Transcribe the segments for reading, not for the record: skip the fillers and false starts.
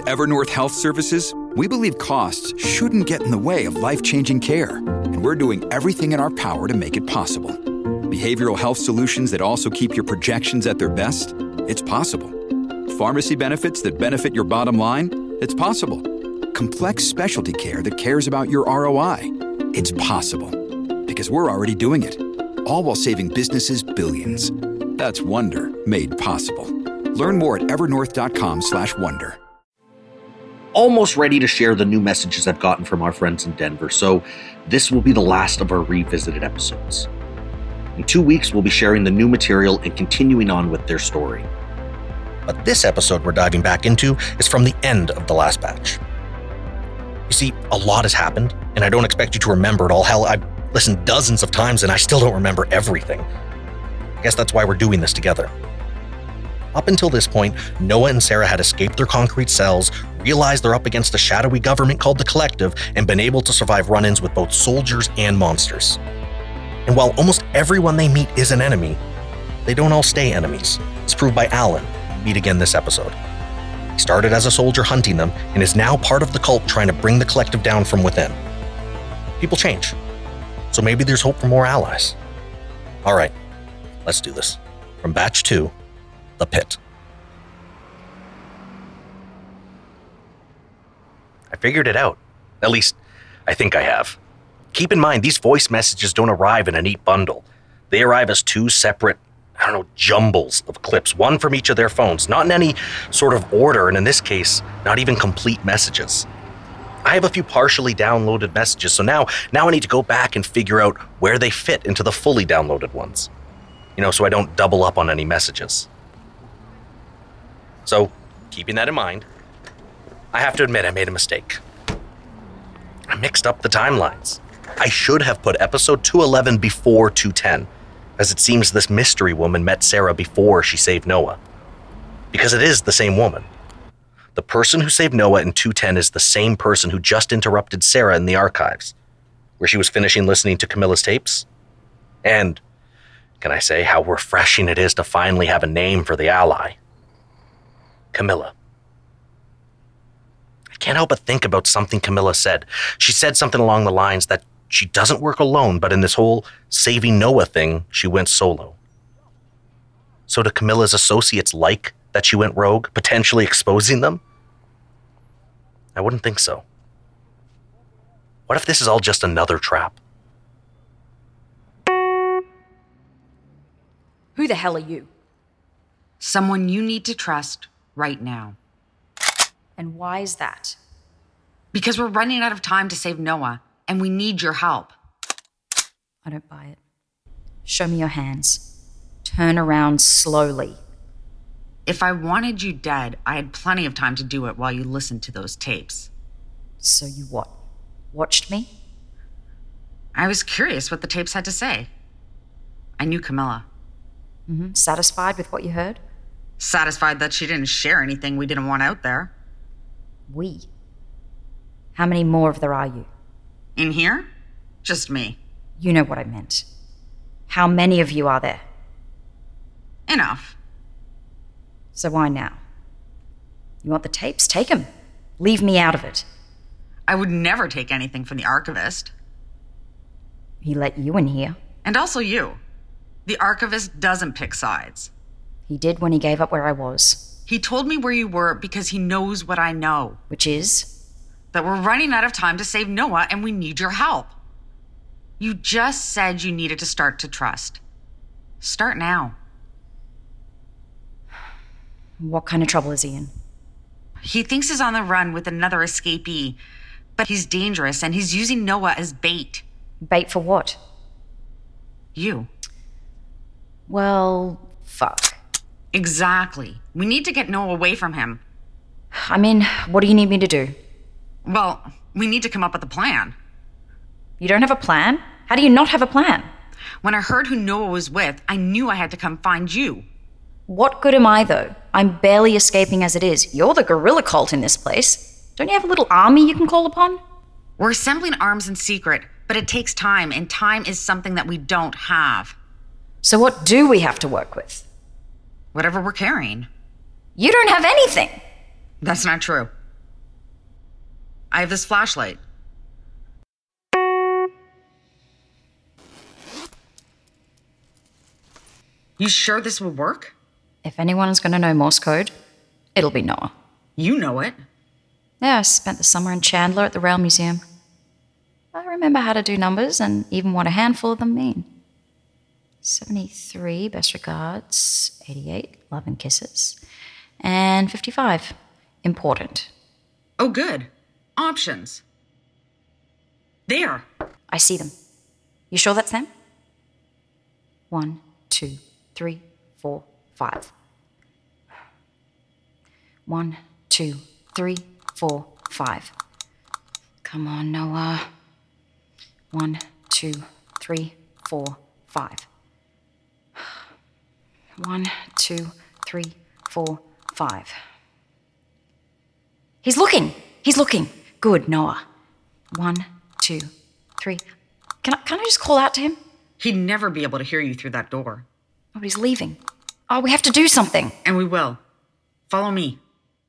At Evernorth Health Services, we believe costs shouldn't get in the way of life-changing care, and we're doing everything in our power to make it possible. Behavioral health solutions that also keep your projections at their best? It's possible. Pharmacy benefits that benefit your bottom line? It's possible. Complex specialty care that cares about your ROI? It's possible. Because we're already doing it. All while saving businesses billions. That's Wonder made possible. Learn more at evernorth.com/wonder. Almost ready to share the new messages I've gotten from our friends in Denver, so this will be the last of our revisited episodes. In 2 weeks, we'll be sharing the new material and continuing on with their story. But this episode we're diving back into is from the end of the last batch. You see, a lot has happened, and I don't expect you to remember it all. Hell, I've listened dozens of times and I still don't remember everything. I guess that's why we're doing this together. Up until this point, Noah and Sarah had escaped their concrete cells, realized they're up against a shadowy government called the Collective, and been able to survive run-ins with both soldiers and monsters. And while almost everyone they meet is an enemy, they don't all stay enemies. It's proved by Alan, who we meet again this episode. He started as a soldier hunting them, and is now part of the cult trying to bring the Collective down from within. People change, so maybe there's hope for more allies. All right, let's do this. From Batch 2, The Pit. I figured it out. At least, I think I have. Keep in mind, these voice messages don't arrive in a neat bundle. They arrive as two separate, jumbles of clips, one from each of their phones, not in any sort of order, and in this case, not even complete messages. I have a few partially downloaded messages, so now I need to go back and figure out where they fit into the fully downloaded ones. So I don't double up on any messages. So, keeping that in mind, I have to admit I made a mistake. I mixed up the timelines. I should have put episode 211 before 210, as it seems this mystery woman met Sarah before she saved Noah. Because it is the same woman. The person who saved Noah in 210 is the same person who just interrupted Sarah in the archives, where she was finishing listening to Camilla's tapes. And, can I say how refreshing it is to finally have a name for the ally? Camilla. I can't help but think about something Camilla said. She said something along the lines that she doesn't work alone, but in this whole saving Noah thing, she went solo. So do Camilla's associates like that she went rogue, potentially exposing them? I wouldn't think so. What if this is all just another trap? Who the hell are you? Someone you need to trust right now. And why is that? Because we're running out of time to save Noah, and we need your help. I don't buy it. Show me your hands. Turn around slowly. If I wanted you dead, I had plenty of time to do it while you listened to those tapes. So you what? Watched me? I was curious what the tapes had to say. I knew Camilla. Satisfied with what you heard? Satisfied that she didn't share anything we didn't want out there. We? How many more of there are you? In here? Just me. You know what I meant. How many of you are there? Enough. So why now? You want the tapes? Take them. Leave me out of it. I would never take anything from the archivist. He let you in here. And also you. The archivist doesn't pick sides. He did when he gave up where I was. He told me where you were because he knows what I know. Which is? That we're running out of time to save Noah and we need your help. You just said you needed to start to trust. Start now. What kind of trouble is he in? He thinks he's on the run with another escapee, but he's dangerous and he's using Noah as bait. Bait for what? You. Well, fuck. Exactly. We need to get Noah away from him. I mean, what do you need me to do? Well, we need to come up with a plan. You don't have a plan? How do you not have a plan? When I heard who Noah was with, I knew I had to come find you. What good am I, though? I'm barely escaping as it is. You're the guerrilla cult in this place. Don't you have a little army you can call upon? We're assembling arms in secret, but it takes time, and time is something that we don't have. So what do we have to work with? Whatever we're carrying. You don't have anything. That's not true. I have this flashlight. You sure this will work? If anyone's going to know Morse code, it'll be Noah. You know it. Yeah, I spent the summer in Chandler at the Rail Museum. I remember how to do numbers and even what a handful of them mean. 73, best regards. 88, love and kisses. And 55, important. Oh, good. Options. There. I see them. You sure that's them? 1, 2, 3, 4, 5. 1, 2, 3, 4, 5. Come on, Noah. 1, 2, 3, 4, 5. 1, 2, 3, 4, 5. He's looking. He's looking. Good, Noah. 1, 2, 3. Can I just call out to him? He'd never be able to hear you through that door. Oh, but he's leaving. Oh, we have to do something. And we will. Follow me.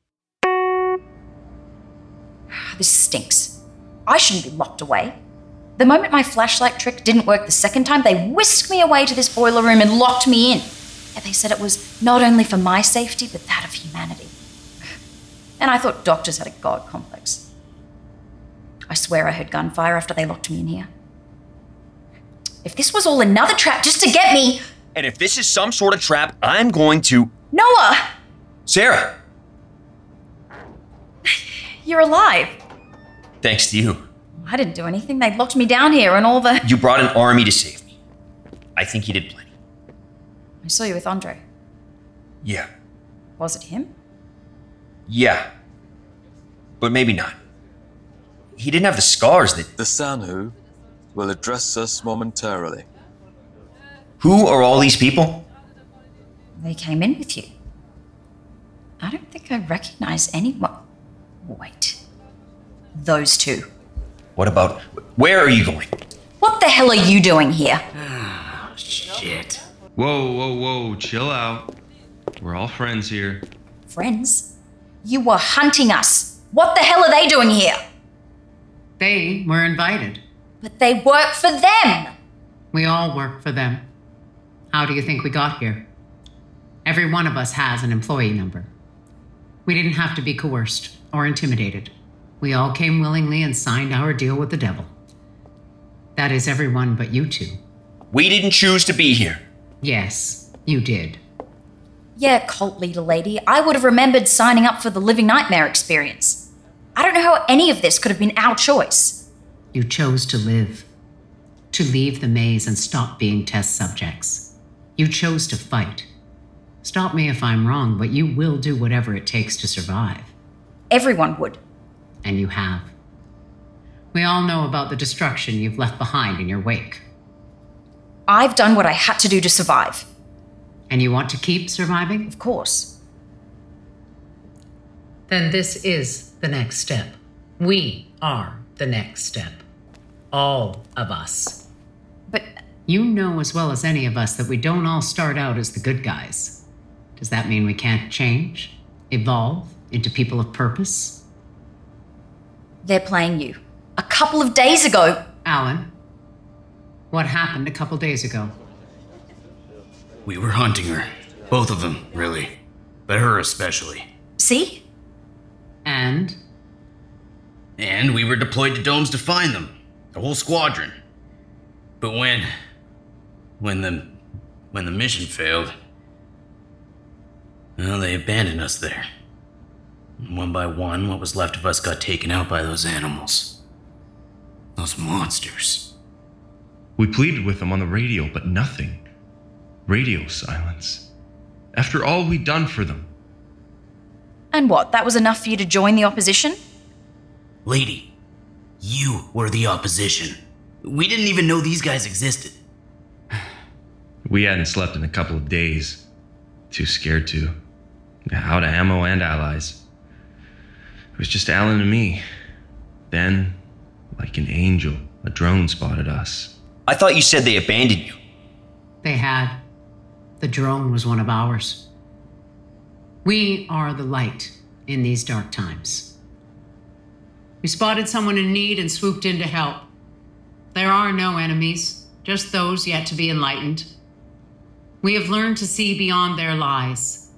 This stinks. I shouldn't be locked away. The moment my flashlight trick didn't work the second time, they whisked me away to this boiler room and locked me in. And they said it was not only for my safety, but that of humanity. And I thought doctors had a god complex. I swear I heard gunfire after they locked me in here. If this was all another trap just to get me... And if this is some sort of trap, I'm going to... Noah! Sarah! You're alive. Thanks to you. I didn't do anything. They locked me down here and all the... You brought an army to save me. I think you did plenty. I saw you with Andre. Yeah. Was it him? Yeah. But maybe not. He didn't have the scars that... The Sanhu will address us momentarily. Who are all these people? They came in with you. I don't think I recognize anyone. Wait. Those two. What about... Where are you going? What the hell are you doing here? Shit. Whoa, chill out. We're all friends here. Friends? You were hunting us. What the hell are they doing here? They were invited. But they work for them. We all work for them. How do you think we got here? Every one of us has an employee number. We didn't have to be coerced or intimidated. We all came willingly and signed our deal with the devil. That is everyone but you two. We didn't choose to be here. Yes, you did. Yeah, cult leader lady, I would have remembered signing up for the Living Nightmare experience. I don't know how any of this could have been our choice. You chose to live. To leave the maze and stop being test subjects. You chose to fight. Stop me if I'm wrong, but you will do whatever it takes to survive. Everyone would. And you have. We all know about the destruction you've left behind in your wake. I've done what I had to do to survive. And you want to keep surviving? Of course. Then this is the next step. We are the next step. All of us. But... You know as well as any of us that we don't all start out as the good guys. Does that mean we can't change? Evolve into people of purpose? They're playing you. A couple of days ago... Alan, what happened a couple days ago? We were hunting her. Both of them, really. But her especially. See? And we were deployed to domes to find them. The whole squadron. But when the mission failed, well, they abandoned us there. One by one, what was left of us got taken out by those animals. Those monsters. We pleaded with them on the radio, but nothing. Radio silence. After all we'd done for them. And what, that was enough for you to join the opposition? Lady, you were the opposition. We didn't even know these guys existed. We hadn't slept in a couple of days. Too scared to. Out of ammo and allies. It was just Alan and me. Then, like an angel, a drone spotted us. I thought you said they abandoned you. they had. The drone was one of ours. We are the light in these dark times. We spotted someone in need and swooped in to help. There are no enemies, just those yet to be enlightened. We have learned to see beyond their lies.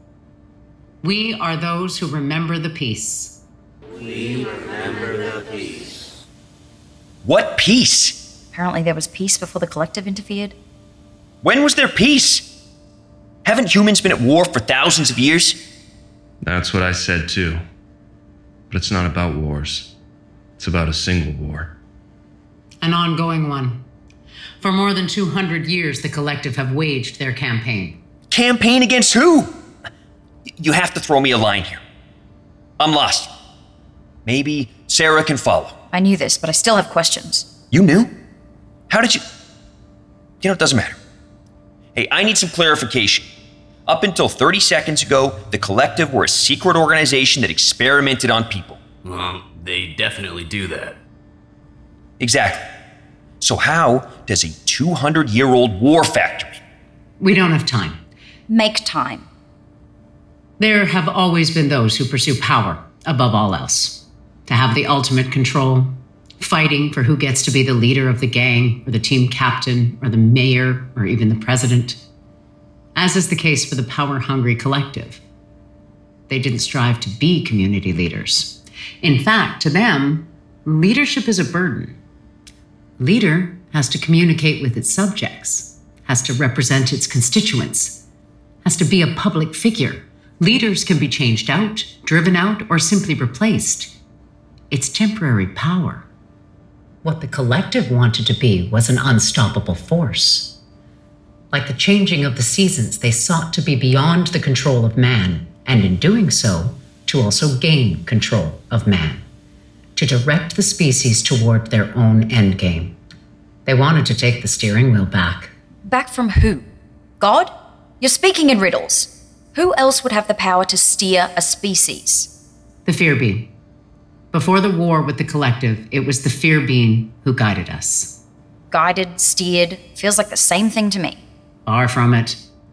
We are those who remember the peace. We remember the peace. What peace? Apparently there was peace before the collective interfered. When was there peace? Haven't humans been at war for thousands of years? That's what I said too. But it's not about wars. It's about a single war. An ongoing one. For more than 200 years, the collective have waged their campaign. Campaign against who? You have to throw me a line here. I'm lost. Maybe Sarah can follow. I knew this, but I still have questions. You knew? How did you... You know, it doesn't matter. Hey, I need some clarification. Up until 30 seconds ago, the collective were a secret organization that experimented on people. Well, they definitely do that. Exactly. So how does a 200-year-old war factory... We don't have time. Make time. There have always been those who pursue power above all else. To have the ultimate control, fighting for who gets to be the leader of the gang, or the team captain, or the mayor, or even the president. As is the case for the power-hungry collective. They didn't strive to be community leaders. In fact, to them, leadership is a burden. Leader has to communicate with its subjects, has to represent its constituents, has to be a public figure. Leaders can be changed out, driven out, or simply replaced. It's temporary power. What the collective wanted to be was an unstoppable force. Like the changing of the seasons, they sought to be beyond the control of man, and in doing so, to also gain control of man, to direct the species toward their own endgame. They wanted to take the steering wheel back. Back from who? God? You're speaking in riddles. Who else would have the power to steer a species? The Fear Being. Before the war with the collective, it was the Fear Being who guided us. Guided, steered, feels like the same thing to me. Far from it.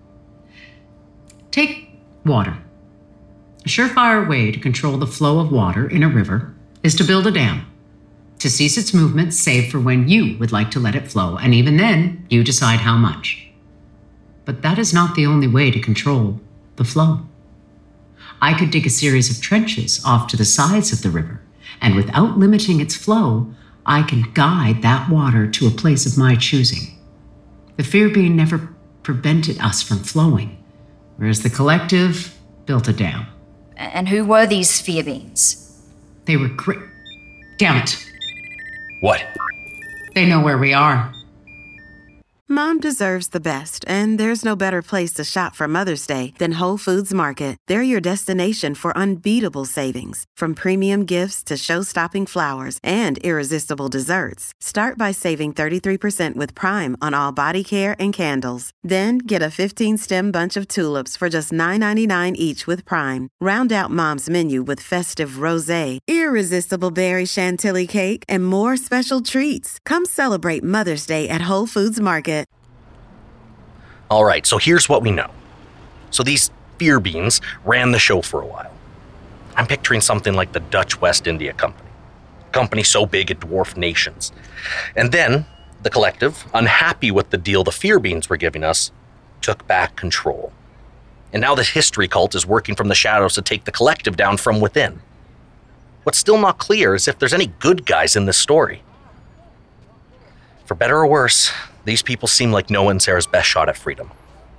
Take water. A surefire way to control the flow of water in a river is to build a dam. To cease its movement, save for when you would like to let it flow, and even then, you decide how much. But that is not the only way to control the flow. I could dig a series of trenches off to the sides of the river, and without limiting its flow, I can guide that water to a place of my choosing. The Fear Being never prevented us from flowing, whereas the collective built a dam. And who were these Fear Beings? They were great. Damn it. What? They know where we are. Mom deserves the best, and there's no better place to shop for Mother's Day than Whole Foods Market. They're your destination for unbeatable savings, from premium gifts to show-stopping flowers and irresistible desserts. Start by saving 33% with Prime on all body care and candles. Then get a 15-stem bunch of tulips for just $9.99 each with Prime. Round out Mom's menu with festive rosé, irresistible berry chantilly cake, and more special treats. Come celebrate Mother's Day at Whole Foods Market. All right, so here's what we know. So these Fear Beings ran the show for a while. I'm picturing something like the Dutch West India Company. A company so big it dwarfed nations. And then the collective, unhappy with the deal the Fear Beings were giving us, took back control. And now this history cult is working from the shadows to take the collective down from within. What's still not clear is if there's any good guys in this story. For better or worse, these people seem like Noah and Sarah's best shot at freedom.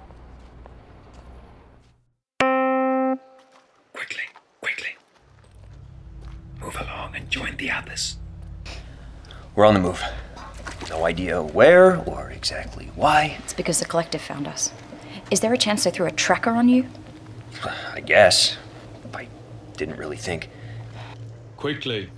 Quickly. Move along and join the others. We're on the move. No idea where or exactly why. It's because the collective found us. Is there a chance they threw a tracker on you? I guess. I didn't really think. Quickly.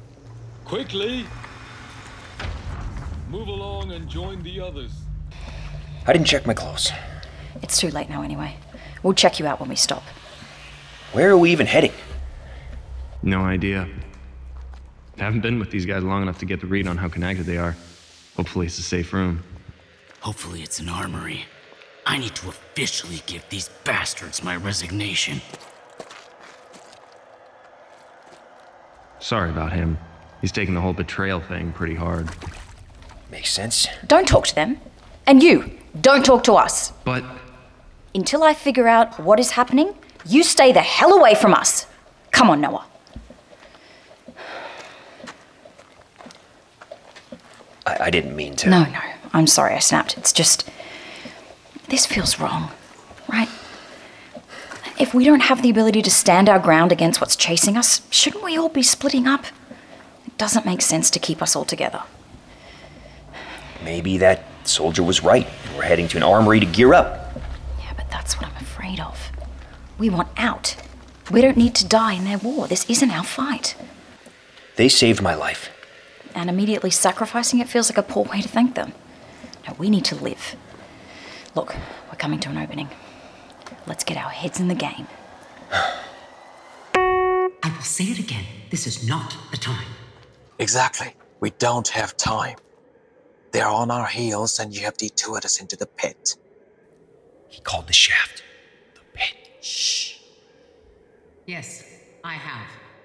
Move along and join the others. I didn't check my clothes. It's too late now anyway. We'll check you out when we stop. Where are we even heading? No idea. Haven't been with these guys long enough to get the read on how connected they are. Hopefully it's a safe room. Hopefully it's an armory. I need to officially give these bastards my resignation. Sorry about him. He's taking the whole betrayal thing pretty hard. Makes sense. Don't talk to them. And you, don't talk to us. But... Until I figure out what is happening, you stay the hell away from us. Come on, Noah. I didn't mean to. No, I'm sorry I snapped. It's just... This feels wrong, right? If we don't have the ability to stand our ground against what's chasing us, shouldn't we all be splitting up? It doesn't make sense to keep us all together. Maybe that soldier was right. We're heading to an armory to gear up. Yeah, but that's what I'm afraid of. We want out. We don't need to die in their war. This isn't our fight. They saved my life. And immediately sacrificing it feels like a poor way to thank them. No, we need to live. Look, we're coming to an opening. Let's get our heads in the game. I will say it again. This is not the time. Exactly. We don't have time. They're on our heels and you have detoured us into the pit. He called the shaft the pit. Shh. Yes, I have.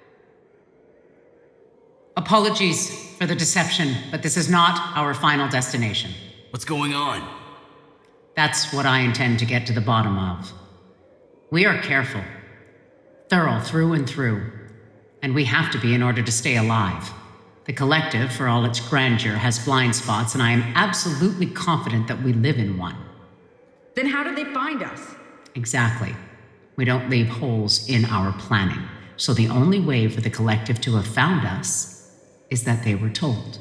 Apologies for the deception, but this is not our final destination. What's going on? That's what I intend to get to the bottom of. We are careful, thorough through and through, and we have to be in order to stay alive. The collective, for all its grandeur, has blind spots, and I am absolutely confident that we live in one. Then how did they find us? Exactly. We don't leave holes in our planning, so the only way for the collective to have found us is that they were told.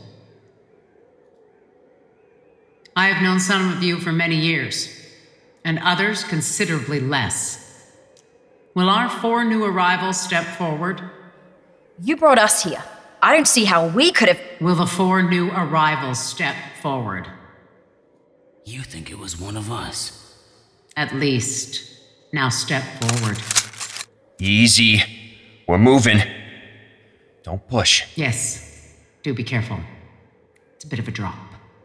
I have known some of you for many years, and others considerably less. Will our 4 new arrivals step forward? You brought us here. I don't see how we could have... Will the 4 new arrivals step forward? You think it was one of us? At least. Now step forward. Easy. We're moving. Don't push. Yes. Do be careful. It's a bit of a drop.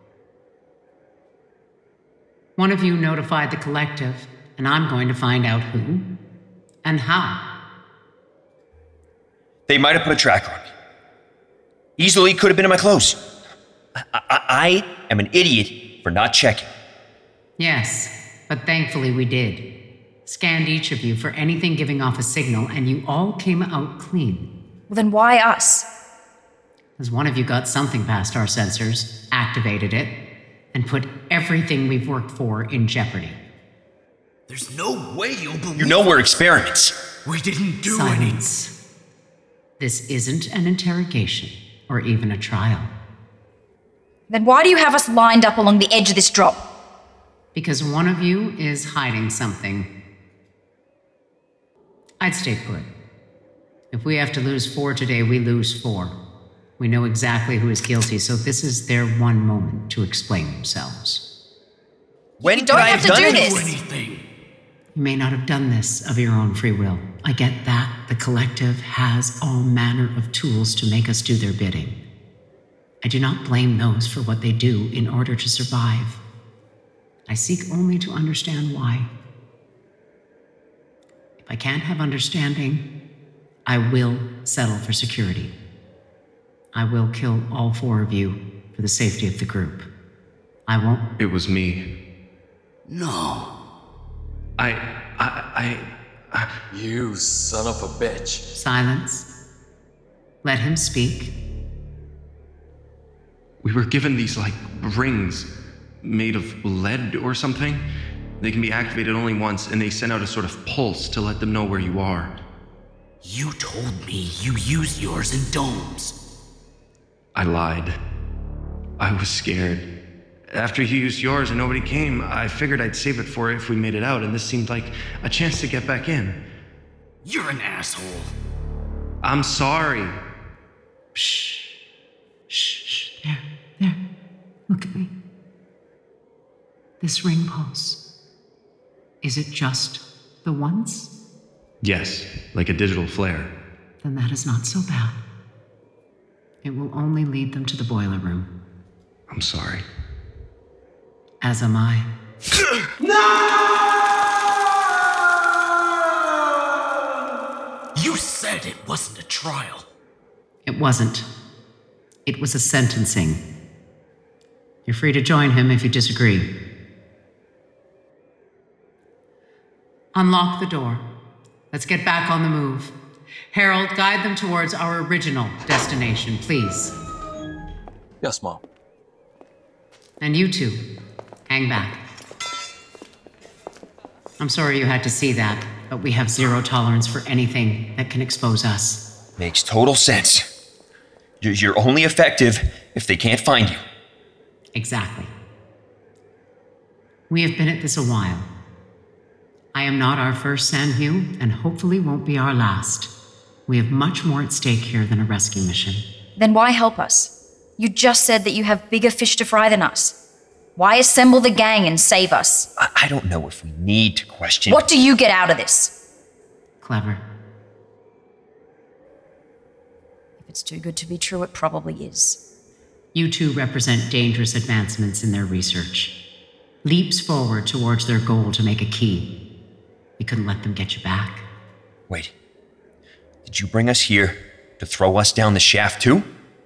One of you notified the collective, and I'm going to find out who and how. They might have put a tracker on me. Easily could have been in my clothes. I am an idiot for not checking. Yes, but thankfully we did. Scanned each of you for anything giving off a signal, and you all came out clean. Well, then why us? Because one of you got something past our sensors, activated it, and put everything we've worked for in jeopardy. There's no way you'll believe... You know we're experiments. We didn't do Silence. This isn't an interrogation, or even a trial. Then why do you have us lined up along the edge of this drop? Because one of you is hiding something. I'd stay put. If we have to lose 4 today, we lose 4. We know exactly who is guilty, so this is their one moment to explain themselves. When you don't have to do this. Anything. You may not have done this of your own free will. I get that. The collective has all manner of tools to make us do their bidding. I do not blame those for what they do in order to survive. I seek only to understand why. If I can't have understanding, I will settle for security. I will kill all 4 of you for the safety of the group. I won't... It was me. No. You son of a bitch. Silence. Let him speak. We were given these, rings made of lead or something. They can be activated only once, and they send out a sort of pulse to let them know where you are. You told me you used yours in domes. I lied. I was scared. After you used yours and nobody came, I figured I'd save it for if we made it out, and this seemed like a chance to get back in. You're an asshole. I'm sorry. Shh. Shh. There. Look at me. This ring pulse. Is it just the once? Yes, like a digital flare. Then that is not so bad. It will only lead them to the boiler room. I'm sorry. As am I. No! You said it wasn't a trial. It wasn't. It was a sentencing. You're free to join him if you disagree. Unlock the door. Let's get back on the move. Harold, guide them towards our original destination, please. Yes, Mom. And you two, hang back. I'm sorry you had to see that, but we have zero tolerance for anything that can expose us. Makes total sense. You're only effective if they can't find you. Exactly. We have been at this a while. I am not our first Sam Hugh, and hopefully won't be our last. We have much more at stake here than a rescue mission. Then why help us? You just said that you have bigger fish to fry than us. Why assemble the gang and save us? I don't know if we need to question... What do you get out of this? Clever. If it's too good to be true, it probably is. You two represent dangerous advancements in their research. Leaps forward towards their goal to make a key. We couldn't let them get you back. Wait. Did you bring us here to throw us down the shaft too?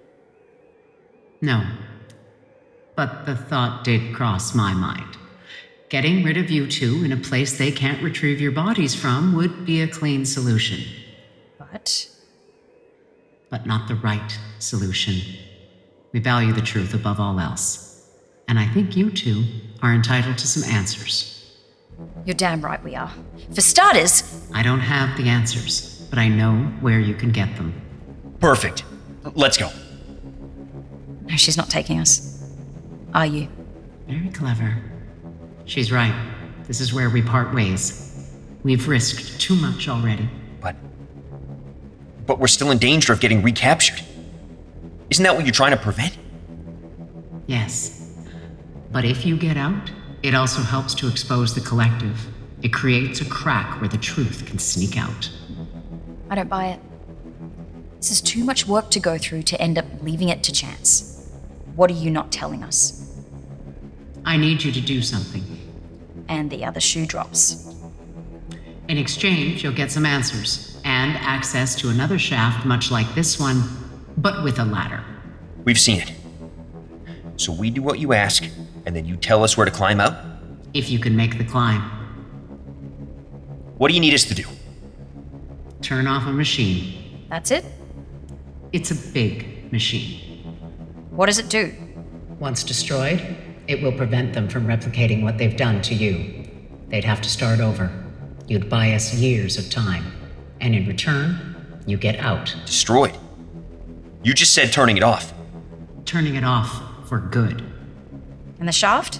No. But the thought did cross my mind. Getting rid of you two in a place they can't retrieve your bodies from would be a clean solution. But not the right solution. We value the truth above all else. And I think you two are entitled to some answers. You're damn right we are. For starters... I don't have the answers, but I know where you can get them. Perfect. Let's go. No, she's not taking us. Are you? Very clever. She's right. This is where we part ways. We've risked too much already. But we're still in danger of getting recaptured. Isn't that what you're trying to prevent? Yes. But if you get out, it also helps to expose the collective. It creates a crack where the truth can sneak out. I don't buy it. This is too much work to go through to end up leaving it to chance. What are you not telling us? I need you to do something. And the other shoe drops. In exchange, you'll get some answers, and access to another shaft much like this one, but with a ladder. We've seen it. So we do what you ask, and then you tell us where to climb out? If you can make the climb. What do you need us to do? Turn off a machine. That's it? It's a big machine. What does it do? Once destroyed, it will prevent them from replicating what they've done to you. They'd have to start over. You'd buy us years of time. And in return, you get out. Destroyed? You just said turning it off. Turning it off for good. And the shaft?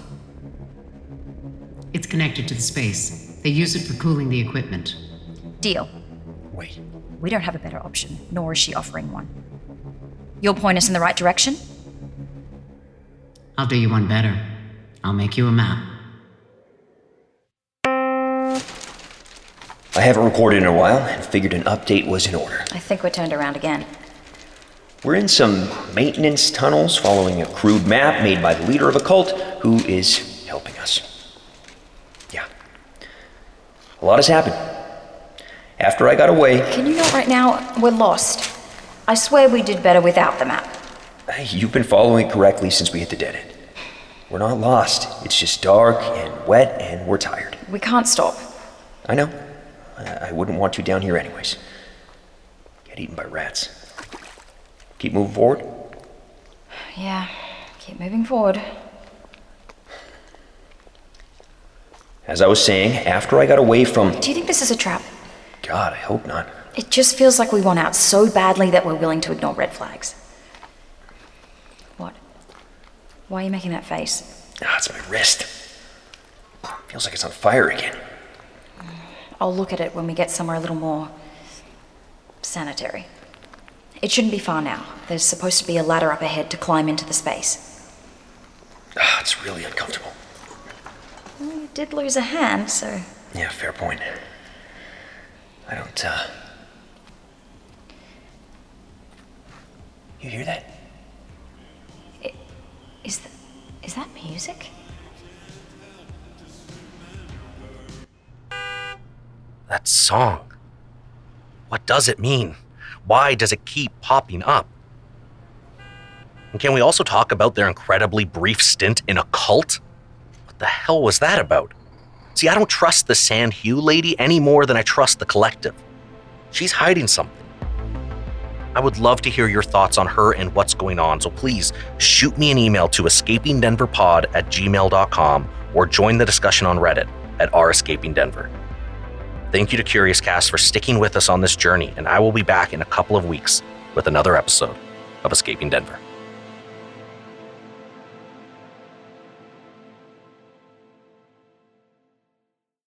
It's connected to the space. They use it for cooling the equipment. Deal. Wait. We don't have a better option, nor is she offering one. You'll point us in the right direction? I'll do you one better. I'll make you a map. I haven't recorded in a while and figured an update was in order. I think we're turned around again. We're in some maintenance tunnels following a crude map made by the leader of a cult who is helping us. Yeah. A lot has happened. After I got away... Can you not right now? We're lost. I swear we did better without the map. You've been following it correctly since we hit the dead end. We're not lost. It's just dark and wet and we're tired. We can't stop. I know. I wouldn't want you down here anyways. Get eaten by rats. Keep moving forward? Yeah, keep moving forward. As I was saying, after I got away from... Do you think this is a trap? God, I hope not. It just feels like we want out so badly that we're willing to ignore red flags. What? Why are you making that face? It's my wrist. Feels like it's on fire again. I'll look at it when we get somewhere a little more... sanitary. It shouldn't be far now. There's supposed to be a ladder up ahead to climb into the space. It's really uncomfortable. Well, you did lose a hand, so... Yeah, fair point. I don't, You hear that? Is that music? That song. What does it mean? Why does it keep popping up? And can we also talk about their incredibly brief stint in a cult? What the hell was that about? See, I don't trust the Sand Hue lady any more than I trust the collective. She's hiding something. I would love to hear your thoughts on her and what's going on, so please shoot me an email to escapingdenverpod@gmail.com or join the discussion on Reddit at @rescapingdenver. Thank you to Curious Cast for sticking with us on this journey, and I will be back in a couple of weeks with another episode of Escaping Denver.